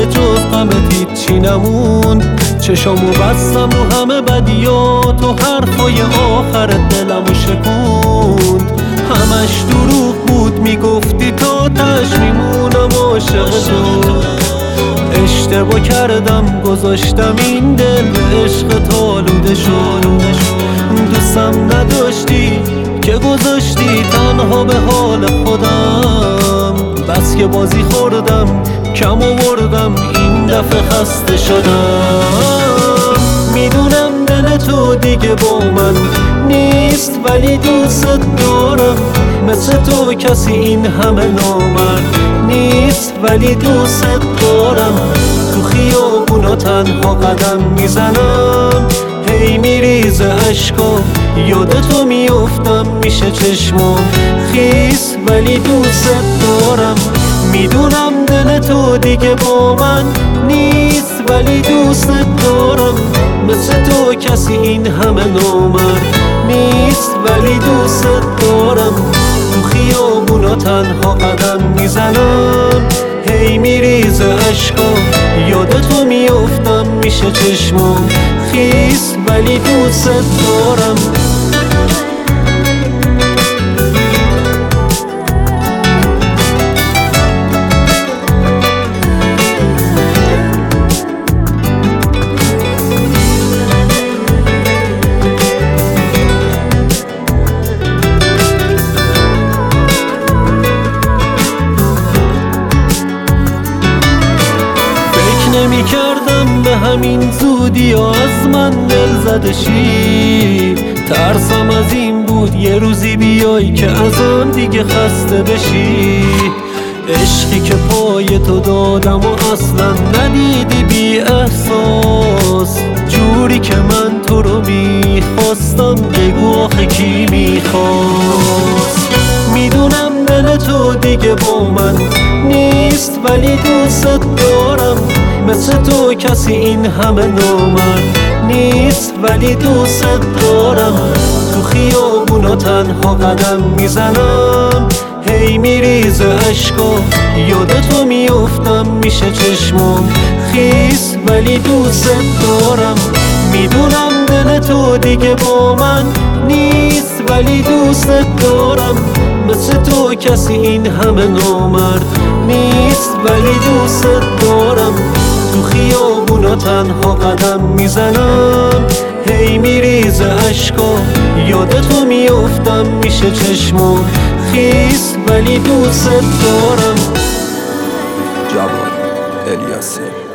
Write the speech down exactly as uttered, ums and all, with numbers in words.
به جز غمت هیچی نموند. چشامو بستم رو همه بدیات و حرفای آخر دلمو شکوند. همش دروغ بود میگفتی تا تش میمونم عاشق تو. اشتباه کردم گذاشتم این دل به عشق آلوده شد. دوستم نداشتی که گذاشتی تنها به حال خودم. بس که بازی خوردم کم آوردم این دفعه خسته شدم. میدونم دل تو دیگه با من نیست ولی دوست دارم. مثل تو کسی این همه نامرد نیست ولی دوست دارم. تو خیابونا تنها قدم میزنم هی میریزه عشقا یاد تو میافتم میشه چشمام خیس ولی دوست دارم. میدونم دل تو دیگه با من نیست ولی دوست دارم. مثل تو کسی این همه نامرد نیست ولی دوست دارم. تو خیابونا تنها قدم میزنم هی میریزه عشقا یاد تو میافتم میشه چشمام خیس ولی دوست دارم. نمی کردم به همین زودی و از من دل زده شی. ترسم از این بود یه روزی بیای که از آن دیگه خسته بشی. عشقی که پای تو دادم و اصلا ندیدی بی احساس. جوری که من تو رو میخواستم بگو آخه کی میخواست. میدونم دل تو دیگه با من نیست ولی دوست دارم. مثل تو کسی این همه نامرد نیست ولی دوست دارم. تو خیابونا تنها قدم میزنم هی میریزه عشقا یاد تو میافتم میشه چشمام خیس ولی دوست دارم. میدونم دل تو دیگه با من نیست ولی دوست دارم. مثل تو کسی این همه نامرد نیست ولی دوست دارم. تو خیابونا تنها قدم میزنم هی میریزه عشقا یاد تو میافتم میشه چشمام خیس ولی دوست دارم. جواد الیاسی.